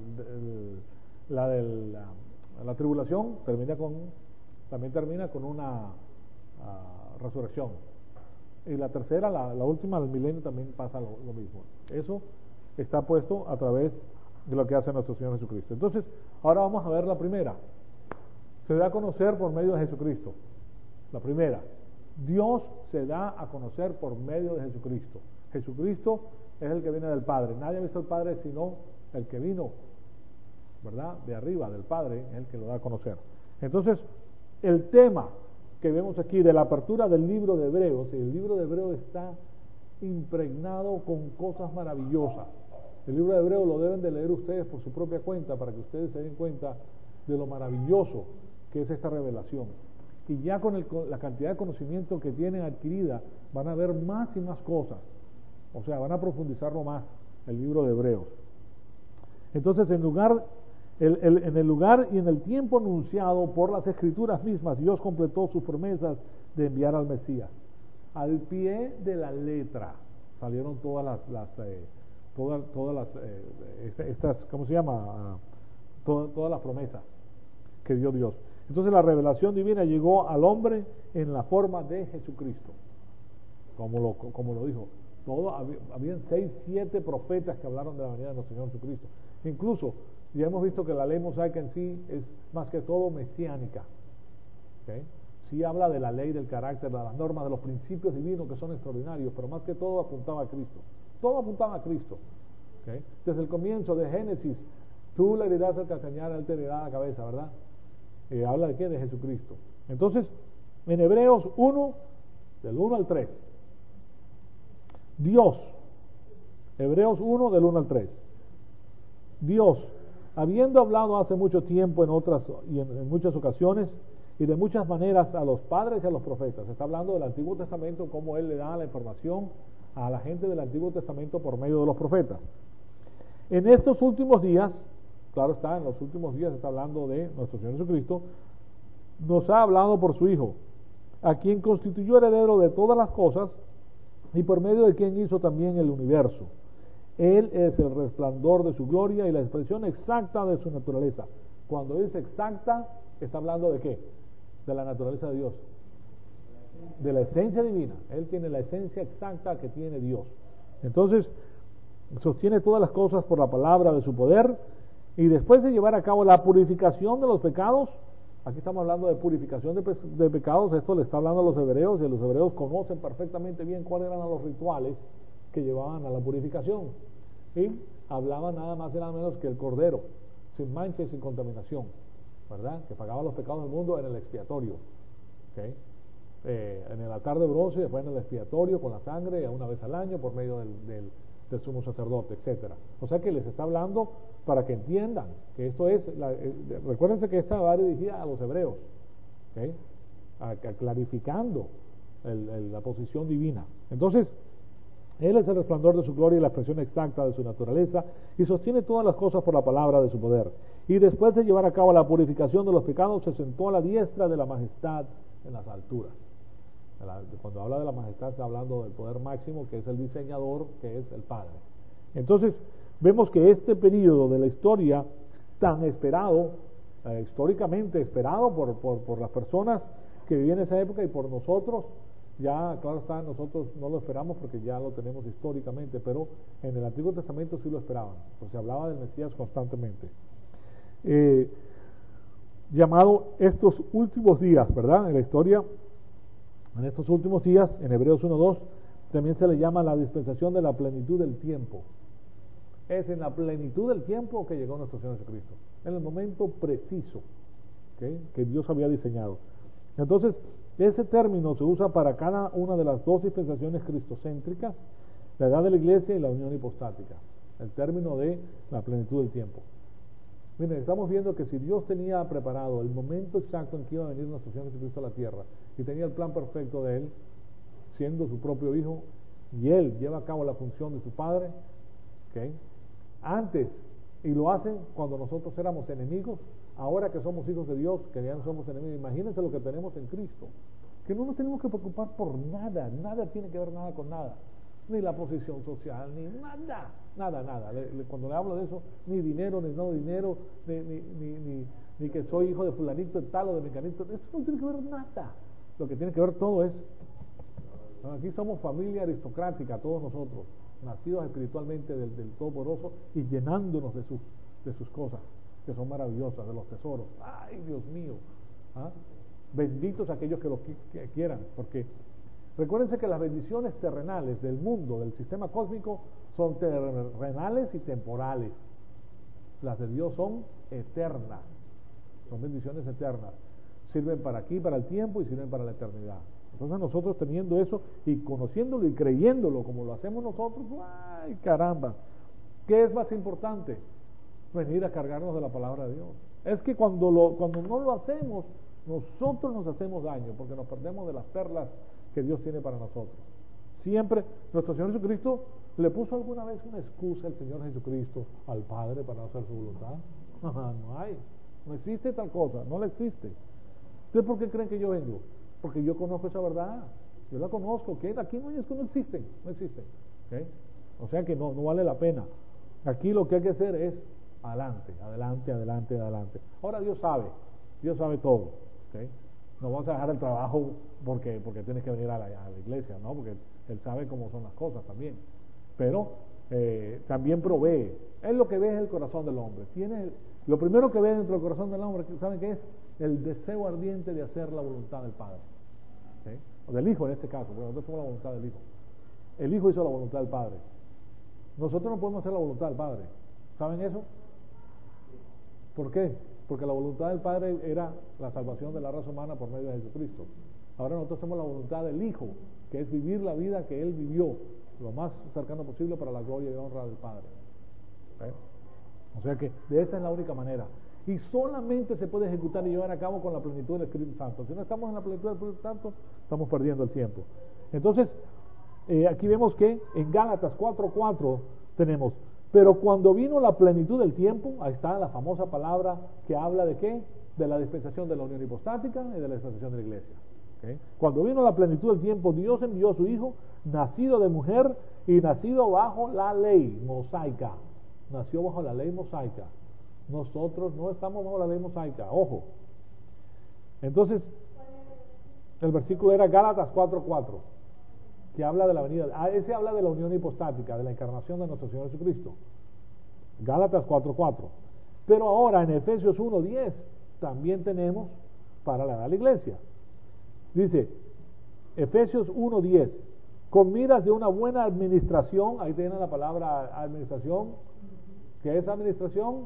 la tribulación también termina con una resurrección. Y la tercera, la última del milenio, también pasa lo mismo. Eso está puesto a través de lo que hace nuestro Señor Jesucristo. Entonces, ahora vamos a ver la primera. Se da a conocer por medio de Jesucristo. La primera, Dios se da a conocer por medio de Jesucristo. Jesucristo es el que viene del Padre. Nadie ha visto al Padre sino el que vino, ¿verdad?, de arriba, del Padre, es el que lo da a conocer. Entonces, el tema que vemos aquí de la apertura del libro de Hebreos, el libro de Hebreos está impregnado con cosas maravillosas. El libro de Hebreos lo deben de leer ustedes por su propia cuenta, para que ustedes se den cuenta de lo maravilloso que es esta revelación. Y ya con la cantidad de conocimiento que tienen adquirida, van a ver más y más cosas. O sea, van a profundizarlo más, el libro de Hebreos. Entonces, en el lugar y en el tiempo anunciado por las Escrituras mismas, Dios completó sus promesas de enviar al Mesías. Al pie de la letra salieron todas estas, ¿cómo se llama? Todas las promesas que dio Dios. Entonces, la revelación divina llegó al hombre en la forma de Jesucristo, como lo dijo. Habían 6, 7 profetas que hablaron de la venida de nuestro Señor Jesucristo. Incluso, ya hemos visto que la ley mosaica en sí es más que todo mesiánica. ¿Okay? Sí habla de la ley, del carácter, de las normas, de los principios divinos que son extraordinarios, pero más que todo apuntaba a Cristo. Todo apuntaba a Cristo. ¿Okay? Desde el comienzo de Génesis, tú le herirás al calcañar, él te herirá la cabeza, ¿verdad? ¿Habla de qué? De Jesucristo. Entonces, en Hebreos 1, del 1 al 3, Dios, Hebreos 1, del 1 al 3, Dios, habiendo hablado hace mucho tiempo en muchas ocasiones y de muchas maneras a los padres y a los profetas, está hablando del Antiguo Testamento, cómo Él le da la información a la gente del Antiguo Testamento por medio de los profetas. En estos últimos días, claro está, en los últimos días está hablando de nuestro Señor Jesucristo, nos ha hablado por su Hijo, a quien constituyó heredero de todas las cosas y por medio de quien hizo también el universo. Él es el resplandor de su gloria y la expresión exacta de su naturaleza. Cuando dice exacta, está hablando de ¿qué? De la naturaleza de Dios, de la esencia divina. Él tiene la esencia exacta que tiene Dios. Entonces, sostiene todas las cosas por la palabra de su poder, y después de llevar a cabo la purificación de los pecados, aquí estamos hablando de purificación de pecados, esto le está hablando a los hebreos, y los hebreos conocen perfectamente bien cuáles eran los rituales que llevaban a la purificación, y hablaban nada más y nada menos que el cordero, sin mancha y sin contaminación, ¿verdad? Que pagaba los pecados del mundo en el expiatorio, ¿okay? En el altar de bronce, después en el expiatorio con la sangre, una vez al año por medio del sumo sacerdote, etcétera. O sea que les está hablando para que entiendan que esto es, recuérdense que esta va dirigida a los hebreos, ¿okay? Clarificando la posición divina. Entonces, Él es el resplandor de su gloria y la expresión exacta de su naturaleza, y sostiene todas las cosas por la palabra de su poder. Y después de llevar a cabo la purificación de los pecados, se sentó a la diestra de la majestad en las alturas. Cuando habla de la majestad, está hablando del poder máximo, que es el diseñador, que es el Padre. Entonces, vemos que este periodo de la historia, tan esperado, históricamente esperado por las personas que vivían en esa época y por nosotros, ya, claro está, nosotros no lo esperamos porque ya lo tenemos históricamente, pero en el Antiguo Testamento sí lo esperaban, porque se hablaba del Mesías constantemente. Llamado estos últimos días, ¿verdad? En la historia, en estos últimos días, en Hebreos 1:2, también se le llama la dispensación de la plenitud del tiempo. Es en la plenitud del tiempo que llegó nuestro Señor Jesucristo, en el momento preciso, ¿okay?, que Dios había diseñado. Entonces, ese término se usa para cada una de las dos dispensaciones cristocéntricas, la edad de la iglesia y la unión hipostática, el término de la plenitud del tiempo. Miren, estamos viendo que si Dios tenía preparado el momento exacto en que iba a venir nuestro Señor Jesucristo a la tierra, y tenía el plan perfecto de Él, siendo su propio Hijo, y Él lleva a cabo la función de su Padre, ¿okay?, antes, y lo hacen cuando nosotros éramos enemigos, ahora que somos hijos de Dios, que ya no somos enemigos, imagínense lo que tenemos en Cristo, que no nos tenemos que preocupar por nada, nada tiene que ver nada con nada, ni la posición social, ni nada, nada. Cuando le hablo de eso, ni dinero, ni no dinero, ni que soy hijo de fulanito de tal o de mecanito, eso no tiene que ver nada. Lo que tiene que ver todo es, aquí somos familia aristocrática, todos nosotros, nacidos espiritualmente del Todopoderoso y llenándonos de sus cosas, que son maravillosas, de los tesoros. ¡Ay, Dios mío! ¿Ah? Benditos aquellos que lo quieran, porque recuérdense que las bendiciones terrenales del mundo, del sistema cósmico, son terrenales y temporales. Las de Dios son eternas, son bendiciones eternas. Sirven para aquí, para el tiempo, y sirven para la eternidad. Entonces nosotros teniendo eso y conociéndolo y creyéndolo como lo hacemos nosotros, ¡ay, caramba! ¿Qué es más importante? Venir a cargarnos de la palabra de Dios. Es que cuando no lo hacemos, nosotros nos hacemos daño, porque nos perdemos de las perlas que Dios tiene para nosotros. Siempre nuestro Señor Jesucristo le puso alguna vez una excusa al Señor Jesucristo al Padre para no hacer su voluntad. No existe tal cosa, no la existe. ¿Ustedes por qué creen que yo vengo? Porque yo conozco esa verdad, yo la conozco, que aquí no existen, ¿okay? O sea que no vale la pena. Aquí lo que hay que hacer es adelante. Ahora Dios sabe todo, ¿okay? No vamos a dejar el trabajo porque tienes que venir a la iglesia, ¿no? Porque Él sabe cómo son las cosas también. Pero también provee. Él lo que ve es el corazón del hombre. Lo primero que ve dentro del corazón del hombre, ¿saben qué es? El deseo ardiente de hacer la voluntad del Padre, ¿okay?, o del Hijo en este caso, porque nosotros somos la voluntad del Hijo. El Hijo hizo la voluntad del Padre. Nosotros no podemos hacer la voluntad del Padre. ¿Saben eso? ¿Por qué? Porque la voluntad del Padre era la salvación de la raza humana por medio de Jesucristo. Ahora nosotros hacemos la voluntad del Hijo, que es vivir la vida que Él vivió, lo más cercano posible para la gloria y honra del Padre. ¿Okay? O sea que de esa es la única manera. Y solamente se puede ejecutar y llevar a cabo con la plenitud del Espíritu Santo. Si no estamos en la plenitud del Espíritu Santo, estamos perdiendo el tiempo. Entonces, aquí vemos que en Gálatas 4:4 tenemos: pero cuando vino la plenitud del tiempo, ahí está la famosa palabra que habla de ¿qué? De la dispensación de la unión hipostática y de la dispensación de la iglesia. ¿Okay? Cuando vino la plenitud del tiempo, Dios envió a su Hijo, nacido de mujer y nacido bajo la ley mosaica. Nació bajo la ley mosaica. Nosotros no estamos bajo la ley mosaica, ojo. Entonces, el versículo era Gálatas 4:4, que habla de la venida. Ese habla de la unión hipostática, de la encarnación de nuestro Señor Jesucristo. Gálatas 4:4. Pero ahora en Efesios 1:10 también tenemos para la edad de la iglesia. Dice, Efesios 1:10, con miras de una buena administración, ahí tienen la palabra administración. ¿Qué es administración?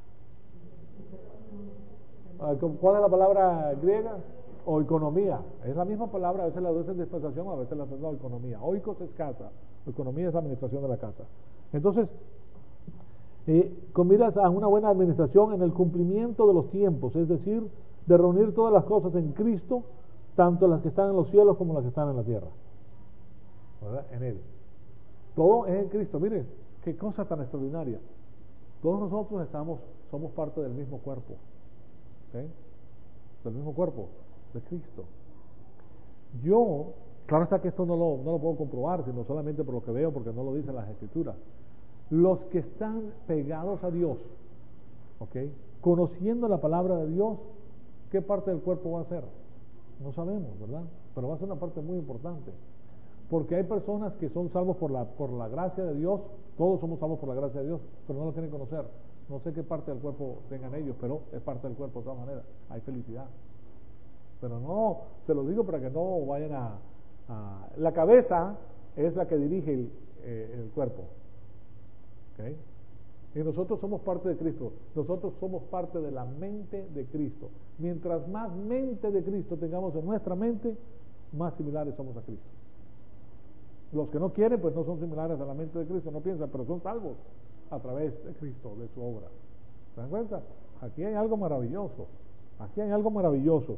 ¿Cuál es la palabra griega? O economía. Es la misma palabra, a veces la traducen dispensación, a veces la traducen economía. Oikos es casa, economía es administración de la casa. Entonces, con miras a una buena administración en el cumplimiento de los tiempos, es decir, de reunir todas las cosas en Cristo, tanto las que están en los cielos como las que están en la tierra, ¿verdad? En Él. Todo es en Cristo. Miren, qué cosa tan extraordinaria. Todos nosotros somos parte del mismo cuerpo, ¿okay? Del mismo cuerpo de Cristo. Yo, claro está que esto no lo puedo comprobar, sino solamente por lo que veo, porque no lo dicen las Escrituras. Los que están pegados a Dios, ¿okay? Conociendo la palabra de Dios, ¿qué parte del cuerpo va a ser? No sabemos, ¿verdad? Pero va a ser una parte muy importante. Porque hay personas que son salvos por la gracia de Dios, todos somos salvos por la gracia de Dios, pero no lo quieren conocer. No sé qué parte del cuerpo tengan ellos, pero es parte del cuerpo de todas maneras. Hay felicidad. Pero no, se lo digo para que no vayan la cabeza es la que dirige el cuerpo. ¿Okay? Y nosotros somos parte de Cristo. Nosotros somos parte de la mente de Cristo. Mientras más mente de Cristo tengamos en nuestra mente, más similares somos a Cristo. Los que no quieren, pues no son similares a la mente de Cristo, no piensan, pero son salvos a través de Cristo, de su obra. ¿Se dan cuenta? Aquí hay algo maravilloso. Aquí hay algo maravilloso.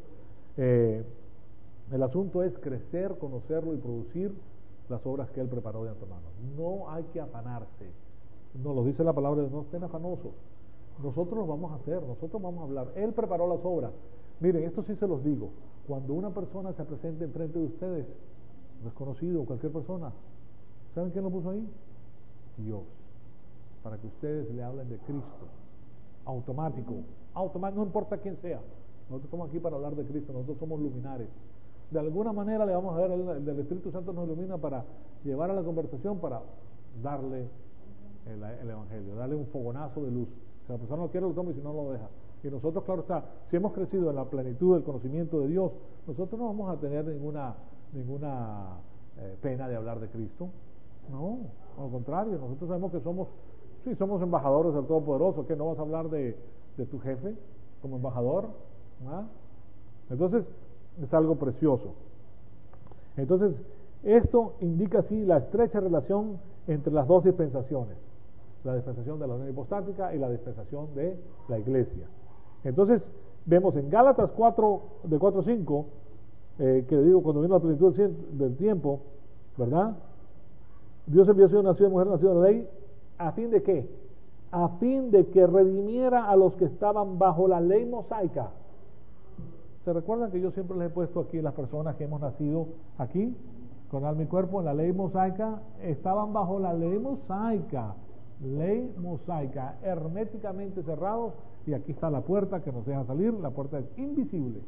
El asunto es crecer, conocerlo y producir las obras que Él preparó de antemano. No hay que afanarse. Nos lo dice la palabra de Dios, no estén afanosos. Nosotros lo vamos a hacer, nosotros vamos a hablar. Él preparó las obras. Miren, esto sí se los digo. Cuando una persona se presente enfrente de ustedes, desconocido, cualquier persona, ¿saben quién lo puso ahí? Dios. Para que ustedes le hablen de Cristo. Automático, no importa quién sea. Nosotros estamos aquí para hablar de Cristo, nosotros somos luminares. De alguna manera le vamos a ver, el Espíritu Santo nos ilumina para llevar a la conversación, para darle el Evangelio, darle un fogonazo de luz. Si la persona no quiere, lo toma, y si no, lo deja. Y nosotros, claro está, si hemos crecido en la plenitud del conocimiento de Dios, nosotros no vamos a tener ninguna pena de hablar de Cristo. No, al contrario, nosotros sabemos que somos embajadores del Todopoderoso. ¿Qué no vas a hablar de tu jefe como embajador? ¿Ah? Entonces es algo precioso. Entonces esto indica así la estrecha relación entre las dos dispensaciones, la dispensación de la unión hipostática y la dispensación de la iglesia. Entonces vemos en Gálatas 4 de 4:5 que digo, cuando vino la plenitud del tiempo, ¿verdad? Dios envió a su nacido de mujer, nacido de la ley, ¿a fin de qué? A fin de que redimiera a los que estaban bajo la ley mosaica. ¿Se recuerdan que yo siempre les he puesto aquí las personas que hemos nacido aquí, con alma y cuerpo, en la ley mosaica? Estaban bajo la ley mosaica, herméticamente cerrados, y aquí está la puerta que nos deja salir. La puerta es invisible.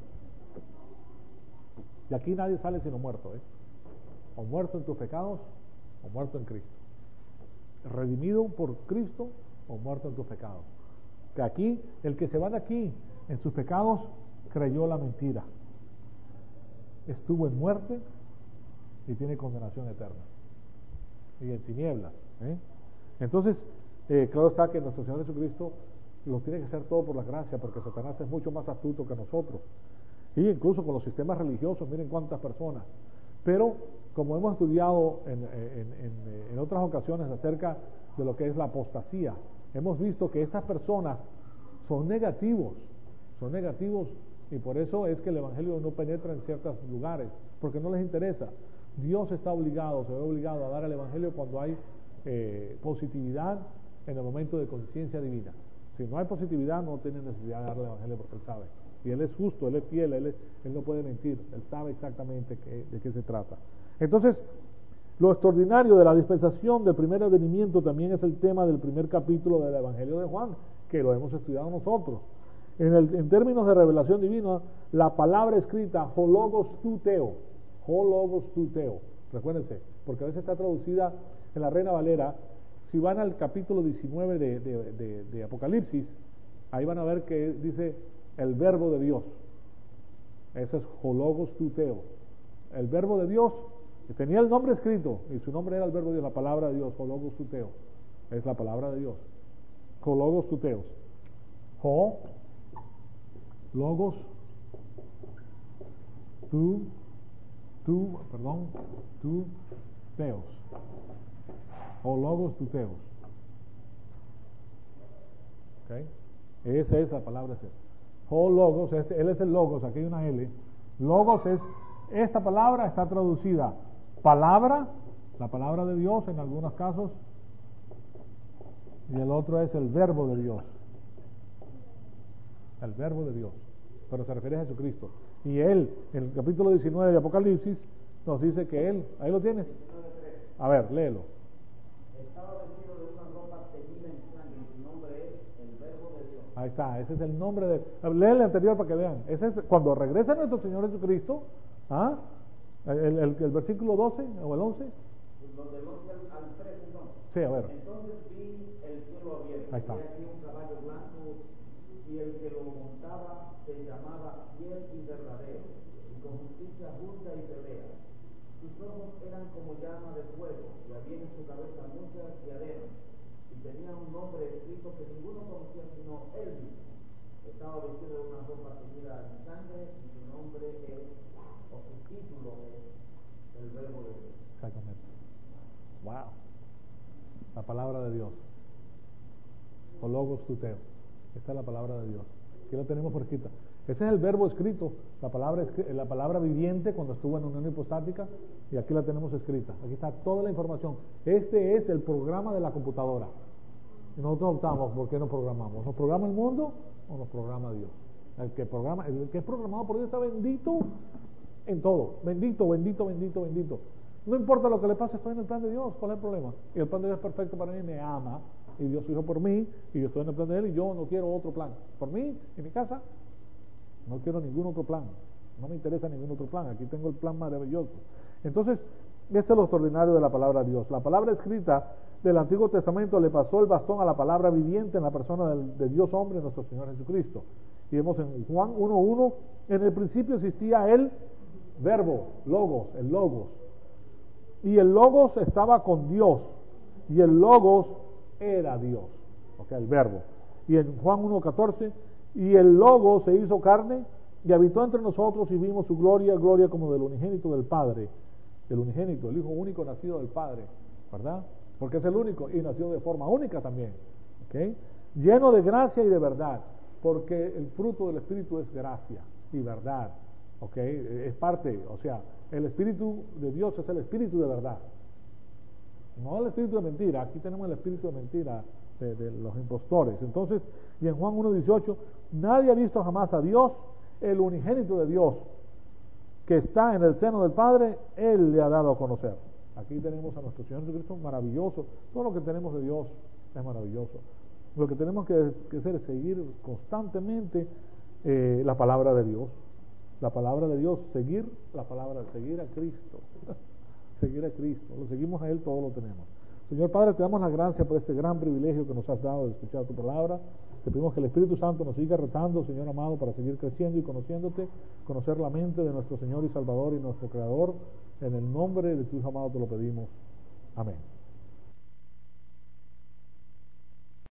Y aquí nadie sale sino muerto, o muerto en tus pecados, o muerto en Cristo. Redimido por Cristo, o muerto en tus pecados. Que aquí, el que se va de aquí en sus pecados, creyó la mentira, estuvo en muerte y tiene condenación eterna y en tinieblas. Entonces, claro está que nuestro Señor Jesucristo lo tiene que hacer todo por la gracia, porque Satanás es mucho más astuto que nosotros, y incluso con los sistemas religiosos, miren cuántas personas. Pero como hemos estudiado en otras ocasiones acerca de lo que es la apostasía, hemos visto que estas personas son negativos, y por eso es que el Evangelio no penetra en ciertos lugares, porque no les interesa. Dios se ve obligado a dar el Evangelio cuando hay positividad en el momento de conciencia divina. Si no hay positividad, no tiene necesidad de darle el Evangelio, porque Él sabe Y Él es justo, Él es fiel, Él no puede mentir, Él sabe exactamente de qué se trata. Entonces, lo extraordinario de la dispensación del primer advenimiento también es el tema del primer capítulo del Evangelio de Juan, que lo hemos estudiado nosotros. En términos de revelación divina, la palabra escrita, hologos tuteo, recuérdense, porque a veces está traducida en la Reina Valera. Si van al capítulo 19 de Apocalipsis, ahí van a ver que dice el verbo de Dios. Ese es hologos tuteo. El verbo de Dios tenía el nombre escrito y su nombre era el verbo de Dios, la palabra de Dios, hologos tuteo. Es la palabra de Dios. Hologos tuteos. Logos tuteos. O logos tuteos. ¿Okay? Esa es la palabra. Logos, él es el logos, aquí hay una L. Logos es, esta palabra está traducida palabra, la palabra de Dios en algunos casos, y el otro es el verbo de Dios. El verbo de Dios, pero se refiere a Jesucristo. Y él, en el capítulo 19 de Apocalipsis, nos dice que él, ahí lo tienes. A ver, léelo. Estaba vestido de una ropa teñida en sangre, y su nombre es el verbo de Dios. Ahí está, ese es el nombre de... Lee el anterior para que vean. Ese es cuando regresa nuestro Señor Jesucristo, ¿ah? El versículo 12 o el 11. Los del 11 al 13, ¿no? Sí, a ver. Entonces vi el cielo abierto. Ahí está. Y aquí un caballo blanco, y el que lo montaba se llamaba Fiel y Verdadero, y con justicia justa y pelea. Sus ojos eran como llama de fuego, y había en su cabeza muchas diademas, y tenía un nombre escrito que ninguno conocía sino él mismo. Estaba vestido de una ropa teñida en sangre, y su nombre es, o su título es, el verbo de Dios. Exactamente. Wow. La palabra de Dios. O logos tuteo. Esta es la palabra de Dios. Aquí la tenemos por escrita. Ese es el verbo escrito, la palabra viviente cuando estuvo en unión hipostática, y aquí la tenemos escrita. Aquí está toda la información. Este es el programa de la computadora. Y nosotros optamos por qué nos programamos. ¿Nos programa el mundo o nos programa Dios? El que es programado por Dios está bendito en todo. Bendito, bendito, bendito, bendito. No importa lo que le pase, estoy en el plan de Dios. ¿Cuál es el problema? Y el plan de Dios es perfecto para mí, me ama, y Dios hizo por mí, y yo estoy en el plan de Él, y yo no quiero otro plan. Por mí, en mi casa, no quiero ningún otro plan. No me interesa ningún otro plan. Aquí tengo el plan maravilloso. Entonces, este es lo extraordinario de la palabra de Dios. La palabra escrita del Antiguo Testamento le pasó el bastón a la palabra viviente en la persona de Dios hombre, nuestro Señor Jesucristo. Y vemos en Juan 1:1, en el principio existía el verbo, logos, el logos. Y el logos estaba con Dios. Y el logos era Dios. Ok, el verbo. Y en Juan 1:14, y el logos se hizo carne y habitó entre nosotros y vimos su gloria, gloria como del unigénito del Padre. El unigénito, el Hijo único nacido del Padre, ¿verdad? Porque es el único y nació de forma única también. ¿Okay? Lleno de gracia y de verdad, porque el fruto del Espíritu es gracia y verdad. ¿Okay? Es parte, o sea, el Espíritu de Dios es el Espíritu de verdad. No el Espíritu de mentira, aquí tenemos el Espíritu de mentira de los impostores. Entonces, y en Juan 1:18, nadie ha visto jamás a Dios, el unigénito de Dios, que está en el seno del Padre, Él le ha dado a conocer. Aquí tenemos a nuestro Señor Jesucristo maravilloso. Todo lo que tenemos de Dios es maravilloso. Lo que tenemos que hacer es seguir constantemente la palabra de Dios. La palabra de Dios, seguir a Cristo. Seguir a Cristo. Lo seguimos a Él, todo lo tenemos. Señor Padre, te damos la gracia por este gran privilegio que nos has dado de escuchar tu palabra. Te pedimos que el Espíritu Santo nos siga retando, Señor amado, para seguir creciendo y conociéndote, conocer la mente de nuestro Señor y Salvador y nuestro Creador. En el nombre de tu Hijo amado te lo pedimos. Amén.